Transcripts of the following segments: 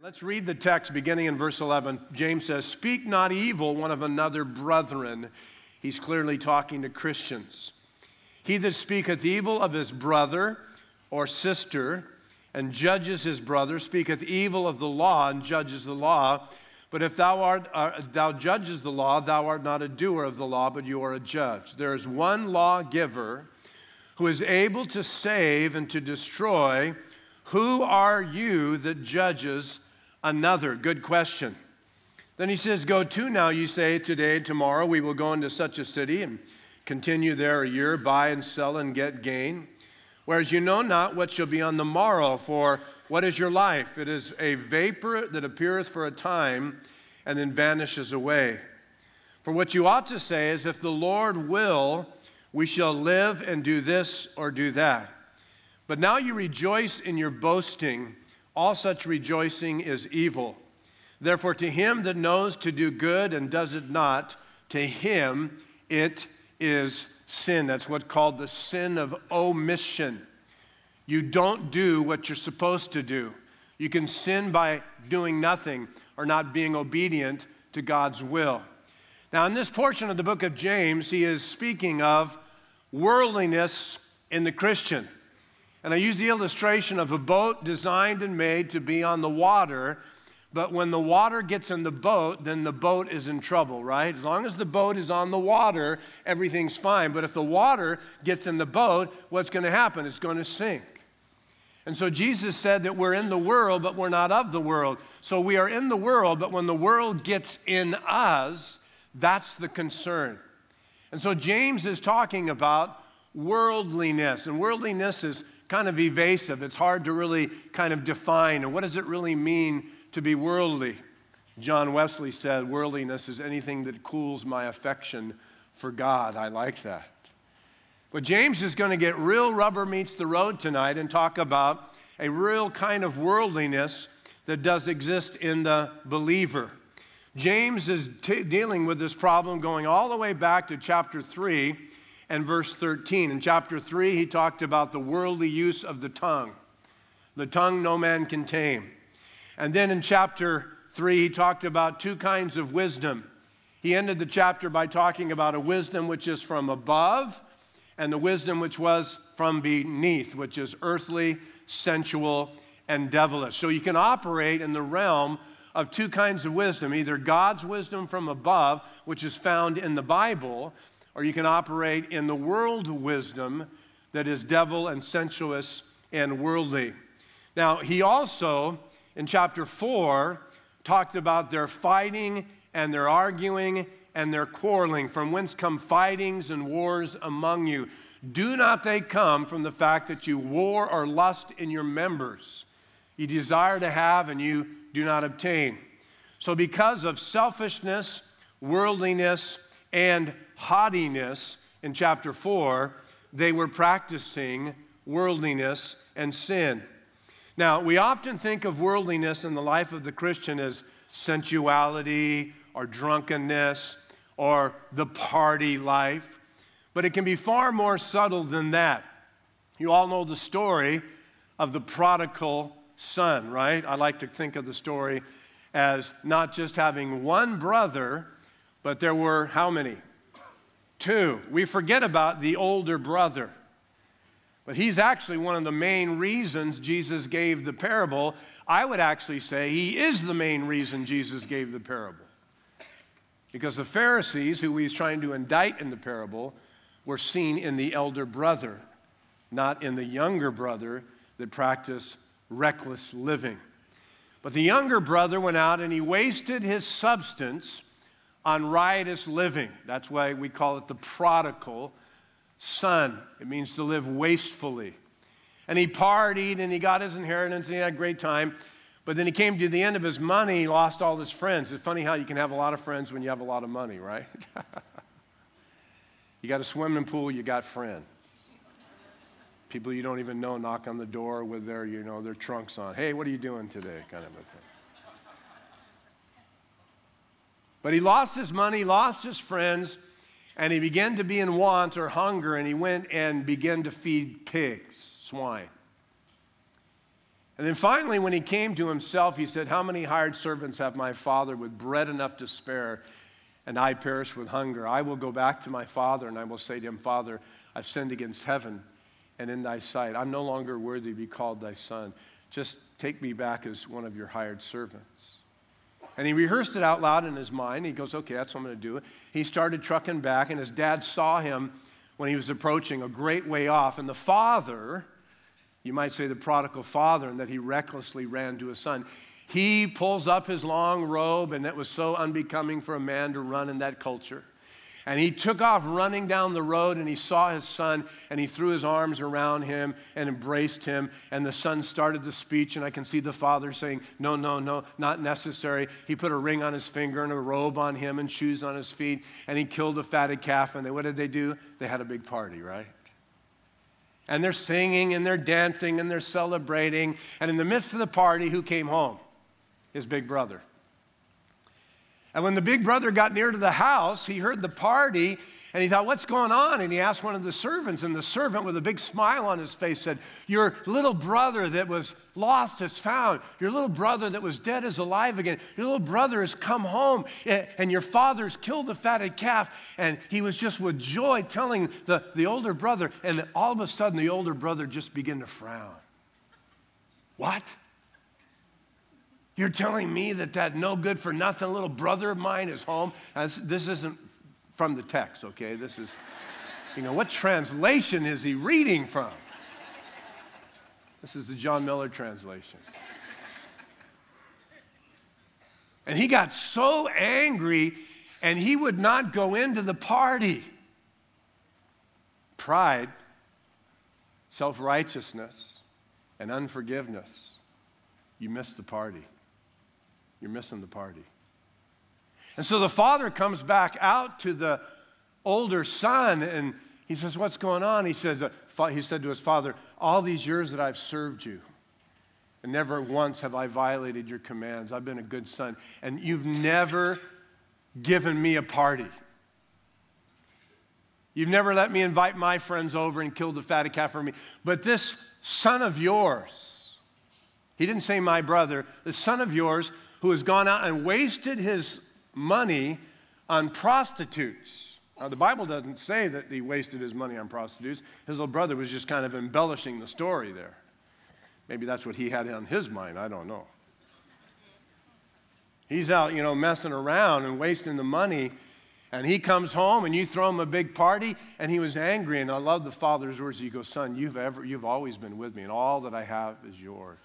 Let's read the text beginning in verse 11. James says, "Speak not evil one of another, brethren." He's clearly talking to Christians. "He that speaketh evil of his brother or sister and judges his brother speaketh evil of the law and judges the law. But if thou judges the law, thou art not a doer of the law, but you are a judge. There is one lawgiver who is able to save and to destroy. Who are you that judges another?" Good question. Then he says, "Go to now, you say, today, tomorrow, we will go into such a city and continue there a year, buy and sell and get gain. Whereas you know not what shall be on the morrow, for what is your life? It is a vapor that appeareth for a time and then vanishes away. For what you ought to say is, if the Lord will, we shall live and do this or do that. But now you rejoice in your boasting. All such rejoicing is evil. Therefore, to him that knows to do good and does it not, to him it is sin." That's what's called the sin of omission. You don't do what you're supposed to do. You can sin by doing nothing or not being obedient to God's will. Now, in this portion of the book of James, he is speaking of worldliness in the Christian. And I use the illustration of a boat designed and made to be on the water, but when the water gets in the boat, then the boat is in trouble, right? As long as the boat is on the water, everything's fine. But if the water gets in the boat, what's going to happen? It's going to sink. And so Jesus said that we're in the world, but we're not of the world. So we are in the world, but when the world gets in us, that's the concern. And so James is talking about worldliness, and worldliness is kind of evasive. It's hard to really kind of define. And what does it really mean to be worldly? John Wesley said, "Worldliness is anything that cools my affection for God." I like that. But James is going to get real rubber meets the road tonight and talk about a real kind of worldliness that does exist in the believer. James is dealing with this problem going all the way back to chapter 3 and verse 13. In chapter 3, he talked about the worldly use of the tongue. The tongue no man can tame. And then in chapter 3, he talked about two kinds of wisdom. He ended the chapter by talking about a wisdom which is from above and the wisdom which was from beneath, which is earthly, sensual, and devilish. So you can operate in the realm of two kinds of wisdom, either God's wisdom from above, which is found in the Bible, or you can operate in the world wisdom that is devil and sensuous and worldly. Now, he also, in chapter 4, talked about their fighting and their arguing and their quarreling, from whence come fightings and wars among you. Do not they come from the fact that you war or lust in your members? You desire to have and you do not obtain. So because of selfishness, worldliness, and haughtiness in chapter 4, they were practicing worldliness and sin. Now, we often think of worldliness in the life of the Christian as sensuality or drunkenness or the party life, but it can be far more subtle than that. You all know the story of the prodigal son, right? I like to think of the story as not just having one brother, but there were how many? Two. We forget about the older brother. But he's actually one of the main reasons Jesus gave the parable. I would actually say he is the main reason Jesus gave the parable. Because the Pharisees, who he's trying to indict in the parable, were seen in the elder brother, not in the younger brother that practiced reckless living. But the younger brother went out and he wasted his substance on riotous living. That's why we call it the prodigal son. It means to live wastefully. And he partied and he got his inheritance and he had a great time. But then he came to the end of his money, he lost all his friends. It's funny how you can have a lot of friends when you have a lot of money, right? You got a swimming pool, you got friends. People you don't even know knock on the door with their trunks on. "Hey, what are you doing today?" kind of a thing. But he lost his money, lost his friends, and he began to be in want or hunger, and he went and began to feed pigs, swine. And then finally, when he came to himself, he said, how many hired servants have my father with bread enough to spare, and I perish with hunger? I will go back to my father, and I will say to him, Father, I've sinned against heaven and in thy sight. I'm no longer worthy to be called thy son. Just take me back as one of your hired servants. And he rehearsed it out loud in his mind. He goes, okay, that's what I'm going to do. He started trucking back, and his dad saw him when he was approaching a great way off. And the father, you might say the prodigal father, and that he recklessly ran to his son. He pulls up his long robe, and it was so unbecoming for a man to run in that culture. And he took off running down the road, and he saw his son, and he threw his arms around him and embraced him. And the son started the speech, and I can see the father saying, no, no, no, not necessary. He put a ring on his finger and a robe on him and shoes on his feet, and he killed a fatted calf. And what did they do? They had a big party, right? And they're singing, and they're dancing, and they're celebrating. And in the midst of the party, who came home? His big brother. And when the big brother got near to the house, he heard the party, and he thought, what's going on? And he asked one of the servants, and the servant with a big smile on his face said, your little brother that was lost is found. Your little brother that was dead is alive again. Your little brother has come home, and your father's killed the fatted calf. And he was just with joy telling the older brother, and all of a sudden the older brother just began to frown. What? You're telling me that no good for nothing little brother of mine is home? This isn't from the text, okay? This is, what translation is he reading from? This is the John Miller translation. And he got so angry, and he would not go into the party. Pride, self-righteousness, and unforgiveness. You missed the party. You're missing the party. And so the father comes back out to the older son, and he says, what's going on? He said to his father, all these years that I've served you, and never once have I violated your commands. I've been a good son, and you've never given me a party. You've never let me invite my friends over and kill the fatted calf for me. But this son of yours, he didn't say my brother, the son of yours, who has gone out and wasted his money on prostitutes. Now, the Bible doesn't say that he wasted his money on prostitutes. His little brother was just kind of embellishing the story there. Maybe that's what he had on his mind. I don't know. He's out, messing around and wasting the money, and he comes home, and you throw him a big party, and he was angry. And I love the father's words. He goes, son, you've always been with me, and all that I have is yours.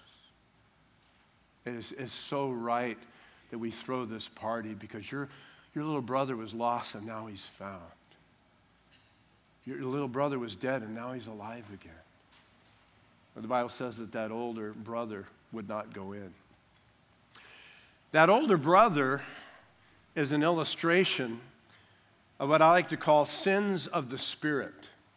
It's so right that we throw this party because your little brother was lost and now he's found. Your little brother was dead and now he's alive again. But the Bible says that older brother would not go in. That older brother is an illustration of what I like to call sins of the spirit.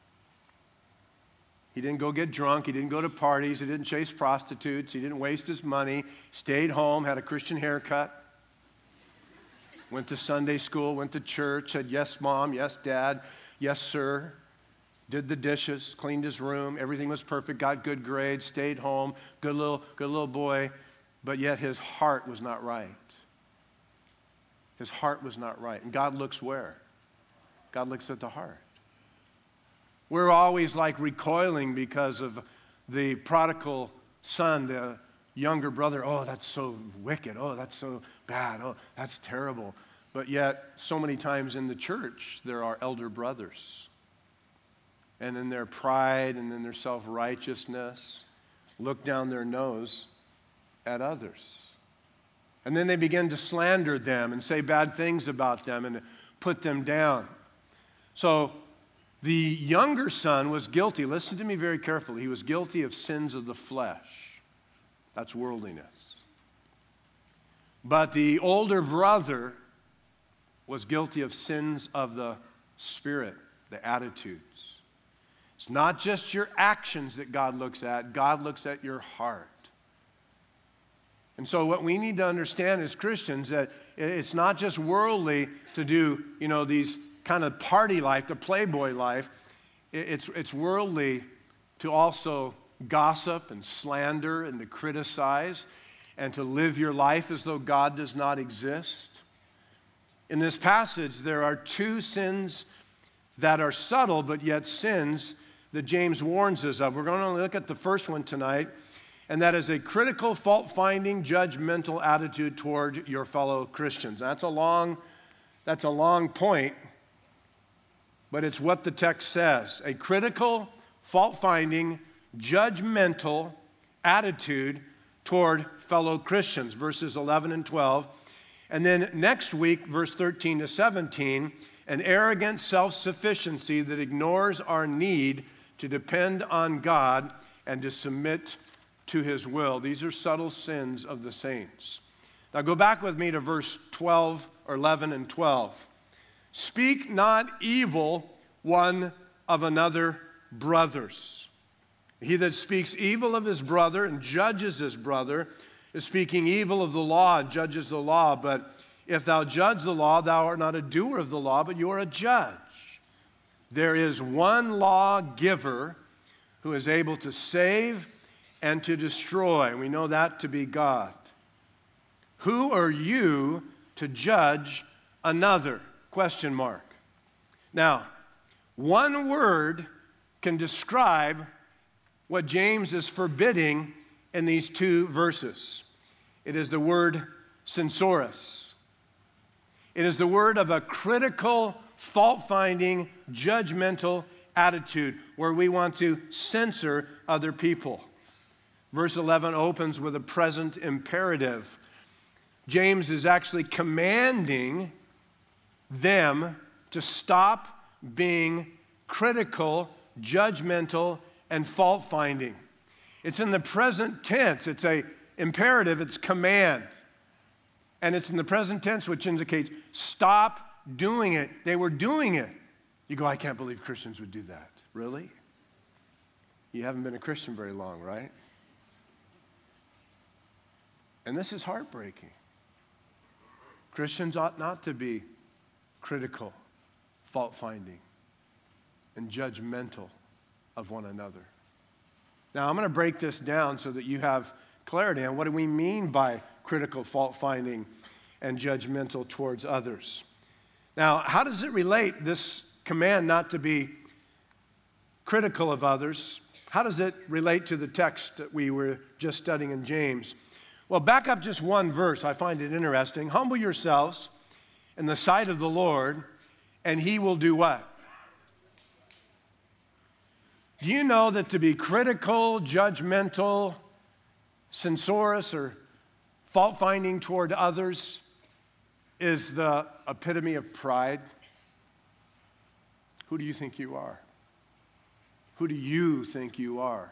He didn't go get drunk. He didn't go to parties. He didn't chase prostitutes. He didn't waste his money. Stayed home, had a Christian haircut. Went to Sunday school, went to church, said, yes, Mom, yes, Dad, yes, sir. Did the dishes, cleaned his room. Everything was perfect, got good grades, stayed home, good little boy. But yet his heart was not right. His heart was not right. And God looks where? God looks at the heart. We're always like recoiling because of the prodigal son, the younger brother. Oh, that's so wicked. Oh, that's so bad. Oh, that's terrible. But yet, so many times in the church, there are elder brothers. And in their pride and in their self-righteousness, look down their nose at others. And then they begin to slander them and say bad things about them and put them down. So, the younger son was guilty. Listen to me very carefully. He was guilty of sins of the flesh. That's worldliness. But the older brother was guilty of sins of the spirit, the attitudes. It's not just your actions that God looks at. God looks at your heart. And so what we need to understand as Christians that it's not just worldly to do, these kind of party life, the playboy life. It's worldly to also gossip and slander and to criticize and to live your life as though God does not exist. In this passage, there are two sins that are subtle, but yet sins that James warns us of. We're going to look at the first one tonight, and that is a critical, fault-finding, judgmental attitude toward your fellow Christians. That's a long point, but it's what the text says. A critical, fault-finding, judgmental attitude toward fellow Christians, verses 11 and 12. And then next week, verse 13 to 17, an arrogant self-sufficiency that ignores our need to depend on God and to submit to His will. These are subtle sins of the saints. Now go back with me to verse 12 or 11 and 12. Speak not evil one of another, brothers. He that speaks evil of his brother and judges his brother is speaking evil of the law and judges the law. But if thou judge the law, thou art not a doer of the law, but you are a judge. There is one lawgiver who is able to save and to destroy. We know that to be God. Who are you to judge another? Question mark. Now, one word can describe what James is forbidding in these two verses. It is the word censorious. It is the word of a critical, fault-finding, judgmental attitude where we want to censor other people. Verse 11 opens with a present imperative. James is actually commanding them to stop being critical, judgmental, and fault-finding. It's in the present tense. It's an imperative. It's command. And it's in the present tense, which indicates stop doing it. They were doing it. You go, I can't believe Christians would do that. Really? You haven't been a Christian very long, right? And this is heartbreaking. Christians ought not to be critical, fault-finding, and judgmental of one another. Now, I'm going to break this down so that you have clarity on what do we mean by critical, fault-finding, and judgmental towards others. Now, how does it relate, this command not to be critical of others, how does it relate to the text that we were just studying in James? Well, back up just one verse. I find it interesting. Humble yourselves in the sight of the Lord, and He will do what? Do you know that to be critical, judgmental, censorious, or fault-finding toward others is the epitome of pride? Who do you think you are? Who do you think you are?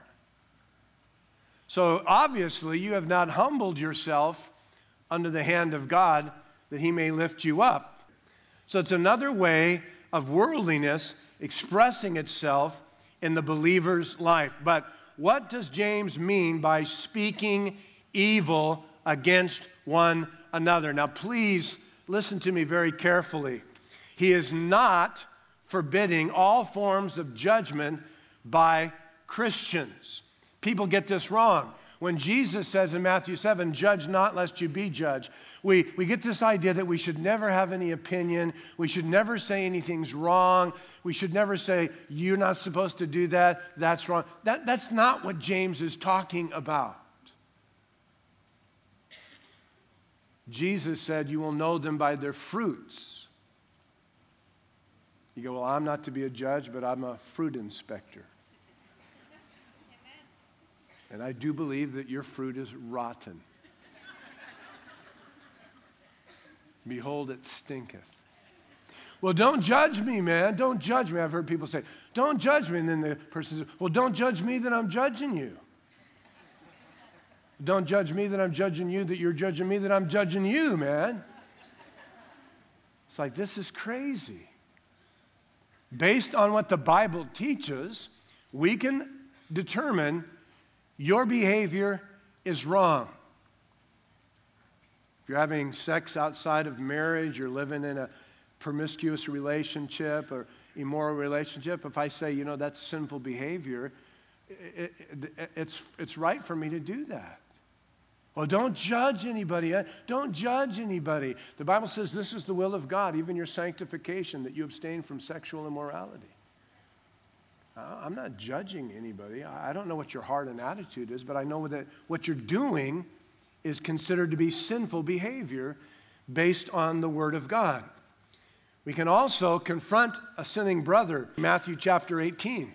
So obviously you have not humbled yourself under the hand of God that He may lift you up. So it's another way of worldliness expressing itself in the believer's life. But what does James mean by speaking evil against one another? Now please listen to me very carefully. He is not forbidding all forms of judgment by Christians. People get this wrong. When Jesus says in Matthew 7, judge not lest you be judged, we get this idea that we should never have any opinion. We should never say anything's wrong. We should never say, you're not supposed to do that. That's wrong. That's not what James is talking about. Jesus said, you will know them by their fruits. You go, well, I'm not to be a judge, but I'm a fruit inspector. And I do believe that your fruit is rotten. Behold, it stinketh. Well, don't judge me, man. Don't judge me. I've heard people say, don't judge me. And then the person says, well, don't judge me that I'm judging you. Don't judge me that I'm judging you, that you're judging me, that I'm judging you, man. It's like, this is crazy. Based on what the Bible teaches, we can determine your behavior is wrong. If you're having sex outside of marriage, you're living in a promiscuous relationship or immoral relationship, if I say, that's sinful behavior, it's right for me to do that. Well, don't judge anybody. Don't judge anybody. The Bible says this is the will of God, even your sanctification, that you abstain from sexual immorality. I'm not judging anybody. I don't know what your heart and attitude is, but I know that what you're doing is considered to be sinful behavior based on the Word of God. We can also confront a sinning brother. Matthew chapter 18.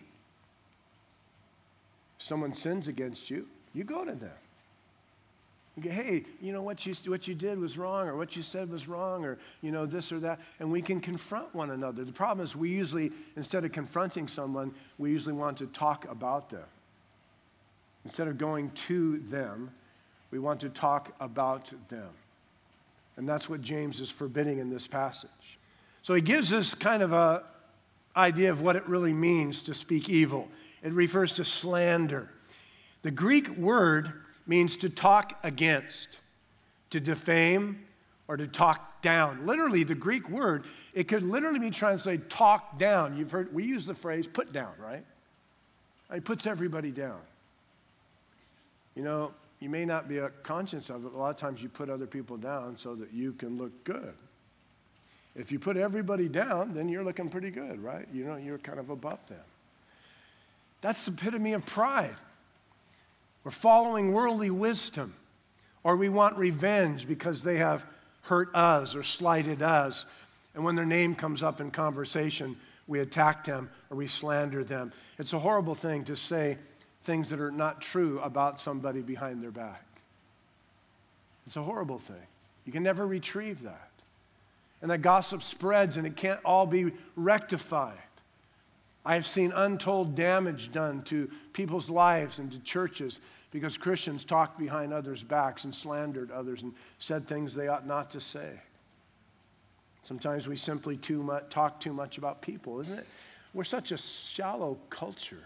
If someone sins against you, you go to them. You go, hey, you know what you did was wrong, or what you said was wrong, or you know this or that, and we can confront one another. The problem is we usually, instead of confronting someone, we usually want to talk about them. Instead of going to them, we want to talk about them. And that's what James is forbidding in this passage. So he gives us kind of an idea of what it really means to speak evil. It refers to slander. The Greek word means to talk against, to defame, or to talk down. Literally, the Greek word, it could literally be translated talk down. You've heard, we use the phrase put down, right? It puts everybody down. You know, you may not be conscious of it. A lot of times you put other people down so that you can look good. If you put everybody down, then you're looking pretty good, right? You know, you're kind of above them. That's the epitome of pride. We're following worldly wisdom, or we want revenge because they have hurt us or slighted us. And when their name comes up in conversation, we attack them or we slander them. It's a horrible thing to say things that are not true about somebody behind their back. It's a horrible thing. You can never retrieve that. And that gossip spreads, and it can't all be rectified. I've seen untold damage done to people's lives and to churches because Christians talked behind others' backs and slandered others and said things they ought not to say. Sometimes we simply talk too much about people, isn't it? We're such a shallow culture.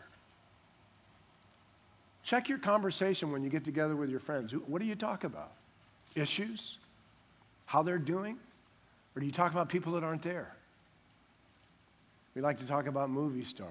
Check your conversation when you get together with your friends. What do you talk about? Issues? How they're doing? Or do you talk about people that aren't there? We like to talk about movie stars.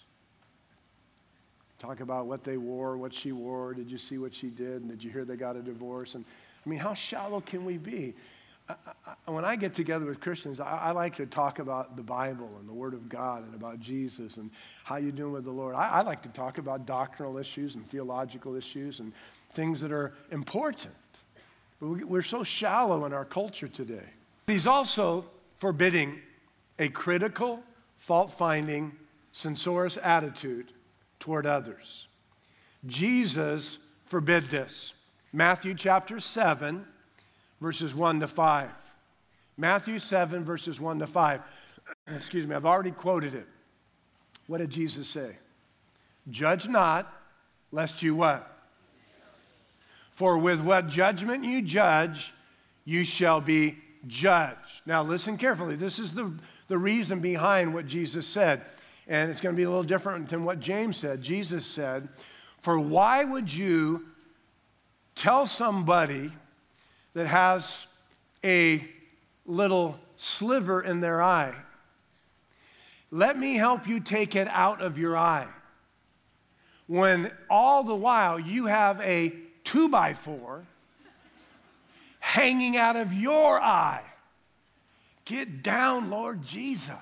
Talk about what they wore, what she wore. Did you see what she did? And did you hear they got a divorce? And I mean, how shallow can we be? When I get together with Christians, I like to talk about the Bible and the Word of God and about Jesus and how you're doing with the Lord. I like to talk about doctrinal issues and theological issues and things that are important. We're so shallow in our culture today. He's also forbidding a critical, fault-finding, censorious attitude toward others. Jesus forbid this. Matthew chapter 7, verses 1 to 5. Matthew 7, verses 1 to 5. Excuse me, I've already quoted it. What did Jesus say? Judge not, lest you what? For with what judgment you judge, you shall be judged. Now listen carefully. This is the reason behind what Jesus said. And it's going to be a little different than what James said. Jesus said, for why would you tell somebody that has a little sliver in their eye, let me help you take it out of your eye, when all the while you have a 2x4 hanging out of your eye? Get down, Lord Jesus.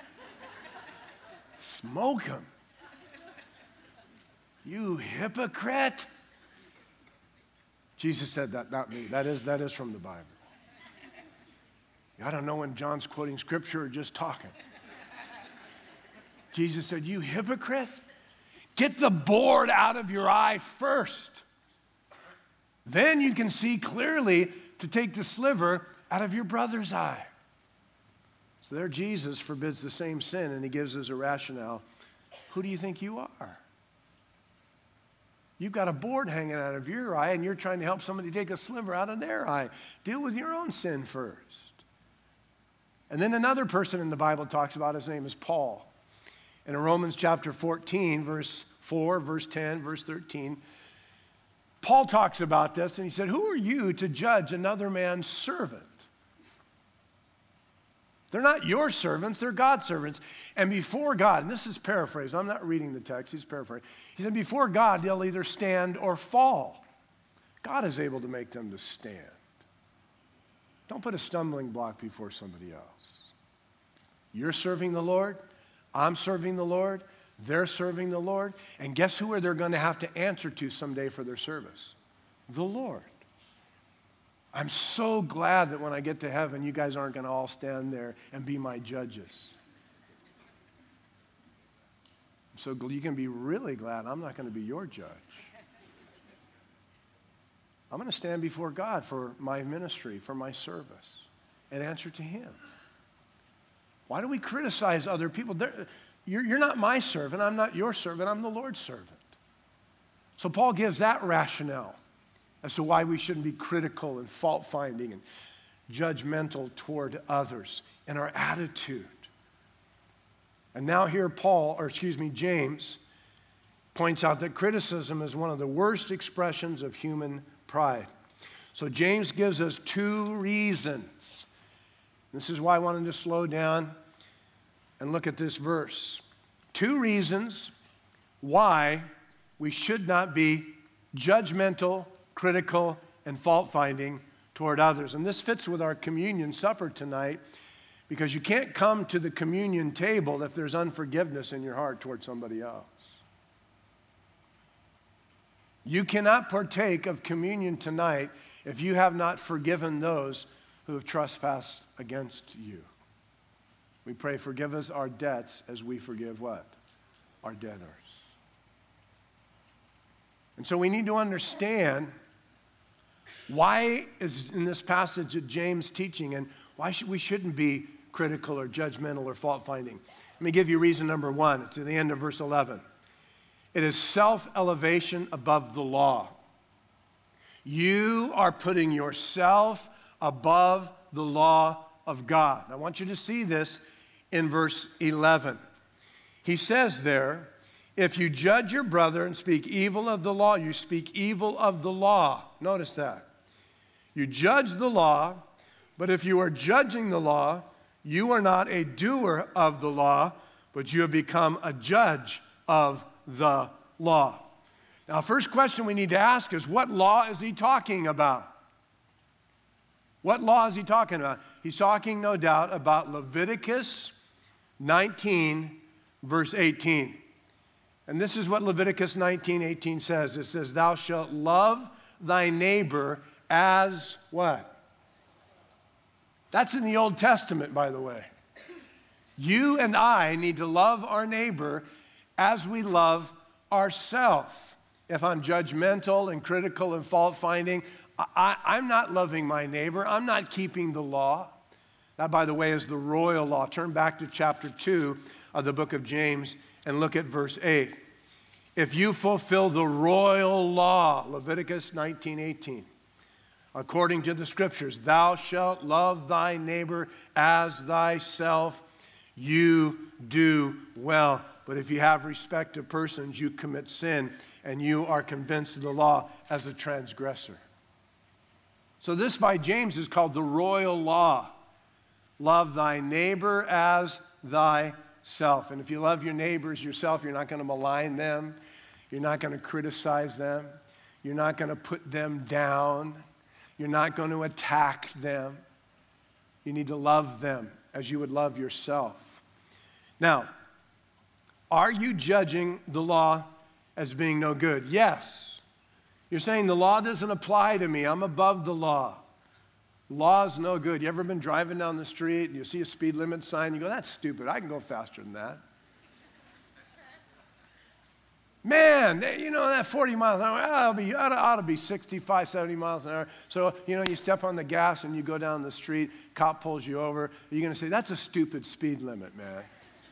Smoke him. You hypocrite. Jesus said that, not me. That is from the Bible. I don't know when John's quoting scripture or just talking. Jesus said, you hypocrite, get the board out of your eye first. Then you can see clearly to take the sliver out of your brother's eye. So there Jesus forbids the same sin, and he gives us a rationale. Who do you think you are? You've got a board hanging out of your eye, and you're trying to help somebody take a sliver out of their eye. Deal with your own sin first. And then another person in the Bible talks about, his name is Paul. In Romans chapter 14, verse 4, verse 10, verse 13, Paul talks about this, and he said, who are you to judge another man's servant? They're not your servants, they're God's servants. And before God, and this is paraphrased, I'm not reading the text, he's paraphrasing. He said, before God, they'll either stand or fall. God is able to make them to stand. Don't put a stumbling block before somebody else. You're serving the Lord, I'm serving the Lord, they're serving the Lord, and guess who they're going to have to answer to someday for their service? The Lord. I'm so glad that when I get to heaven, you guys aren't going to all stand there and be my judges. So you can be really glad I'm not going to be your judge. I'm going to stand before God for my ministry, for my service, and answer to Him. Why do we criticize other people? You're not my servant. I'm not your servant. I'm the Lord's servant. So Paul gives that rationale as to why we shouldn't be critical and fault-finding and judgmental toward others in our attitude. And now here James points out that criticism is one of the worst expressions of human pride. So James gives us two reasons. This is why I wanted to slow down and look at this verse. Two reasons why we should not be judgmental, critical, and fault-finding toward others. And this fits with our communion supper tonight because you can't come to the communion table if there's unforgiveness in your heart toward somebody else. You cannot partake of communion tonight if you have not forgiven those who have trespassed against you. We pray, forgive us our debts as we forgive what? Our debtors. And so we need to understand why is in this passage of James teaching and why we shouldn't be critical or judgmental or fault-finding. Let me give you reason number one. It's at the end of verse 11. It is self-elevation above the law. You are putting yourself above the law of God. I want you to see this in verse 11. He says there, if you judge your brother and speak evil of the law, you speak evil of the law. Notice that. You judge the law, but if you are judging the law, you are not a doer of the law, but you have become a judge of the law. Now, first question we need to ask is, what law is he talking about? What law is he talking about? He's talking, no doubt, about Leviticus 19, verse 18. And this is what Leviticus 19:18 says. It says, thou shalt love thy neighbor as what? That's in the Old Testament, by the way. You and I need to love our neighbor as we love ourselves. If I'm judgmental and critical and fault-finding, I'm not loving my neighbor. I'm not keeping the law. That, by the way, is the royal law. Turn back to chapter 2 of the book of James and look at verse 8. If you fulfill the royal law, Leviticus 19:18, according to the scriptures, thou shalt love thy neighbor as thyself, you do well. But if you have respect to persons, you commit sin, and you are convinced of the law as a transgressor. So this by James is called the royal law. Love thy neighbor as thyself. And if you love your neighbors yourself, you're not going to malign them. You're not going to criticize them. You're not going to put them down. You're not going to attack them. You need to love them as you would love yourself. Now, are you judging the law as being no good? Yes. You're saying the law doesn't apply to me. I'm above the law. Law is no good. You ever been driving down the street and you see a speed limit sign, you go, that's stupid. I can go faster than that. Man, you know, that 40 miles an hour, ought to be 65, 70 miles an hour. So, you know, you step on the gas and you go down the street, cop pulls you over. You're going to say, that's a stupid speed limit, man.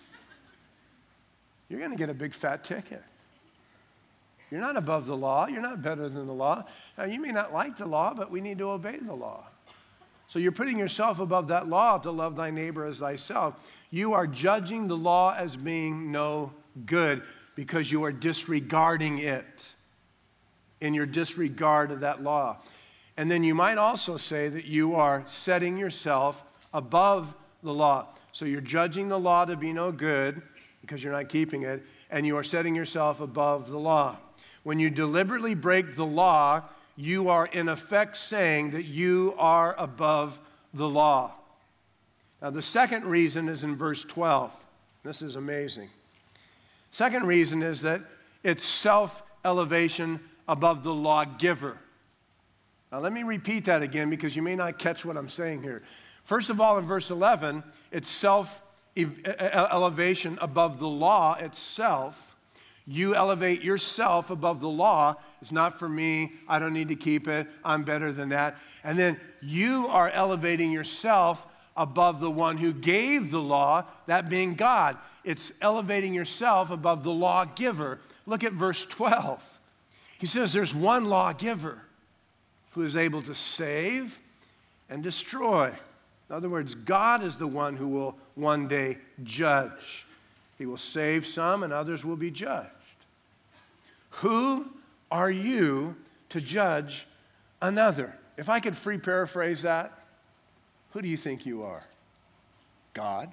You're going to get a big fat ticket. You're not above the law. You're not better than the law. Now, you may not like the law, but we need to obey the law. So you're putting yourself above that law to love thy neighbor as thyself. You are judging the law as being no good because you are disregarding it in your disregard of that law. And then you might also say that you are setting yourself above the law. So you're judging the law to be no good because you're not keeping it, and you are setting yourself above the law. When you deliberately break the law, you are in effect saying that you are above the law. Now, the second reason is in verse 12. This is amazing. Second reason is that it's self-elevation above the lawgiver. Now, let me repeat that again because you may not catch what I'm saying here. First of all, in verse 11, it's self-elevation above the law itself. You elevate yourself above the law. It's not for me. I don't need to keep it. I'm better than that. And then you are elevating yourself above the one who gave the law, that being God. It's elevating yourself above the lawgiver. Look at verse 12. He says there's one lawgiver who is able to save and destroy. In other words, God is the one who will one day judge. He will save some and others will be judged. Who are you to judge another? If I could free paraphrase that, who do you think you are? God?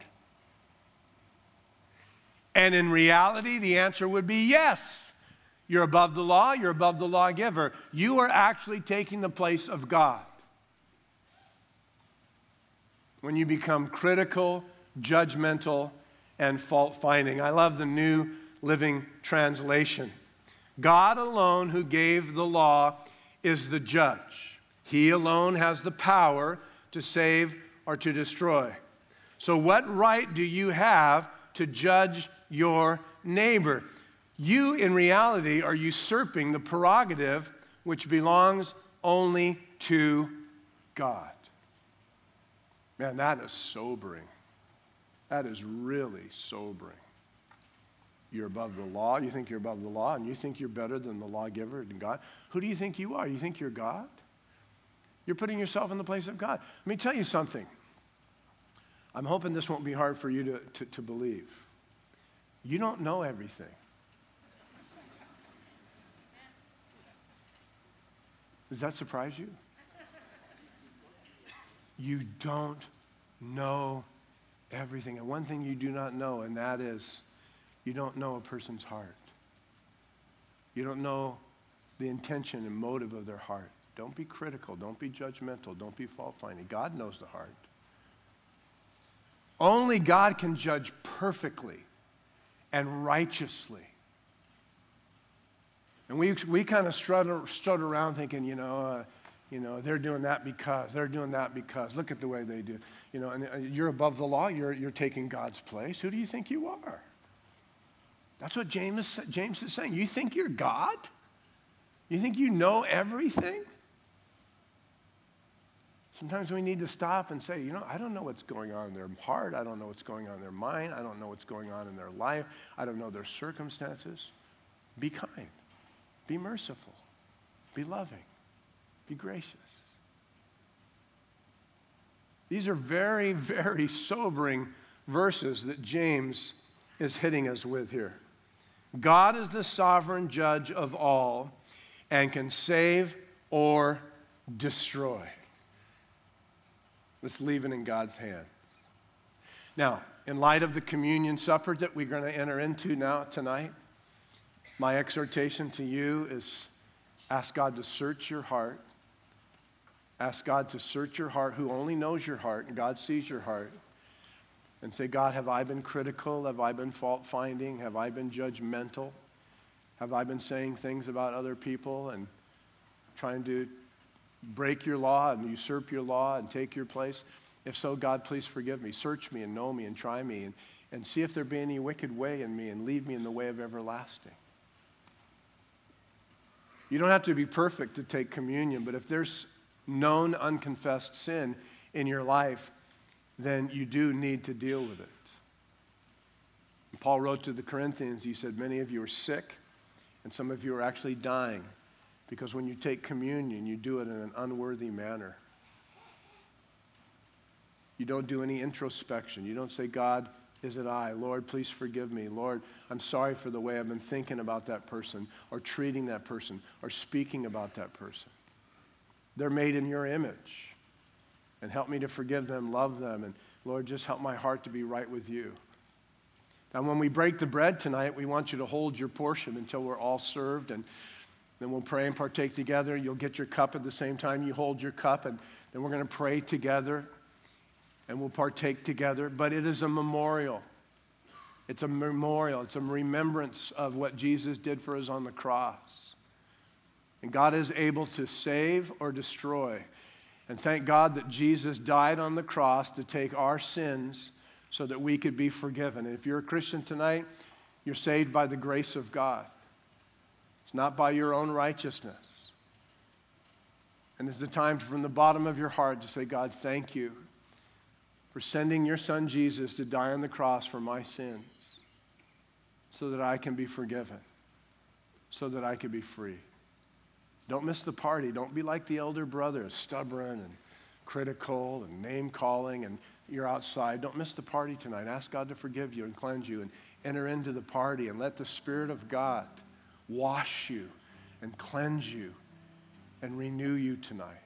And in reality, the answer would be yes. You're above the law, you're above the lawgiver. You are actually taking the place of God. When you become critical, judgmental, and fault-finding. I love the New Living Translation. God alone who gave the law is the judge. He alone has the power to save or to destroy. So what right do you have to judge your neighbor? You, in reality, are usurping the prerogative which belongs only to God. Man, that is sobering. That is really sobering. You're above the law. You think you're above the law, and you think you're better than the lawgiver and God. Who do you think you are? You think you're God? You're putting yourself in the place of God. Let me tell you something. I'm hoping this won't be hard for you to believe. You don't know everything. Does that surprise you? You don't know everything. And one thing you do not know, and that is you don't know a person's heart. You don't know the intention and motive of their heart. Don't be critical. Don't be judgmental. Don't be fault-finding. God knows the heart. Only God can judge perfectly and righteously. And we kind of strut around thinking, they're doing that because. Look at the way they do. And you're above the law. You're taking God's place. Who do you think you are? That's what James is saying. You think you're God? You think you know everything? Sometimes we need to stop and say, I don't know what's going on in their heart. I don't know what's going on in their mind. I don't know what's going on in their life. I don't know their circumstances. Be kind. Be merciful. Be loving. Be gracious. These are very, very sobering verses that James is hitting us with here. God is the sovereign judge of all and can save or destroy. Let's leave it in God's hands. Now, in light of the communion supper that we're going to enter into now tonight, my exhortation to you is ask God to search your heart. Ask God to search your heart, who only knows your heart, and God sees your heart. And say, God, have I been critical? Have I been fault-finding? Have I been judgmental? Have I been saying things about other people and trying to break your law and usurp your law and take your place? If so, God, please forgive me. Search me and know me and try me and see if there be any wicked way in me and lead me in the way of everlasting. You don't have to be perfect to take communion, but if there's known unconfessed sin in your life, then you do need to deal with it. Paul wrote to the Corinthians, he said, many of you are sick, and some of you are actually dying, because when you take communion, you do it in an unworthy manner. You don't do any introspection. You don't say, God, is it I? Lord, please forgive me. Lord, I'm sorry for the way I've been thinking about that person, or treating that person, or speaking about that person. They're made in your image. and help me to forgive them, love them, and Lord, just help my heart to be right with you. Now, when we break the bread tonight, we want you to hold your portion until we're all served, and then we'll pray and partake together. You'll get your cup at the same time you hold your cup, and then we're going to pray together, and we'll partake together. But it is a memorial. It's a memorial. It's a remembrance of what Jesus did for us on the cross. And God is able to save or destroy. And thank God that Jesus died on the cross to take our sins so that we could be forgiven. And if you're a Christian tonight, you're saved by the grace of God. It's not by your own righteousness. And it's the time from the bottom of your heart to say, God, thank you for sending your son Jesus to die on the cross for my sins so that I can be forgiven, so that I can be free. Don't miss the party. Don't be like the elder brother, stubborn and critical and name-calling, and you're outside. Don't miss the party tonight. Ask God to forgive you and cleanse you and enter into the party and let the Spirit of God wash you and cleanse you and renew you tonight.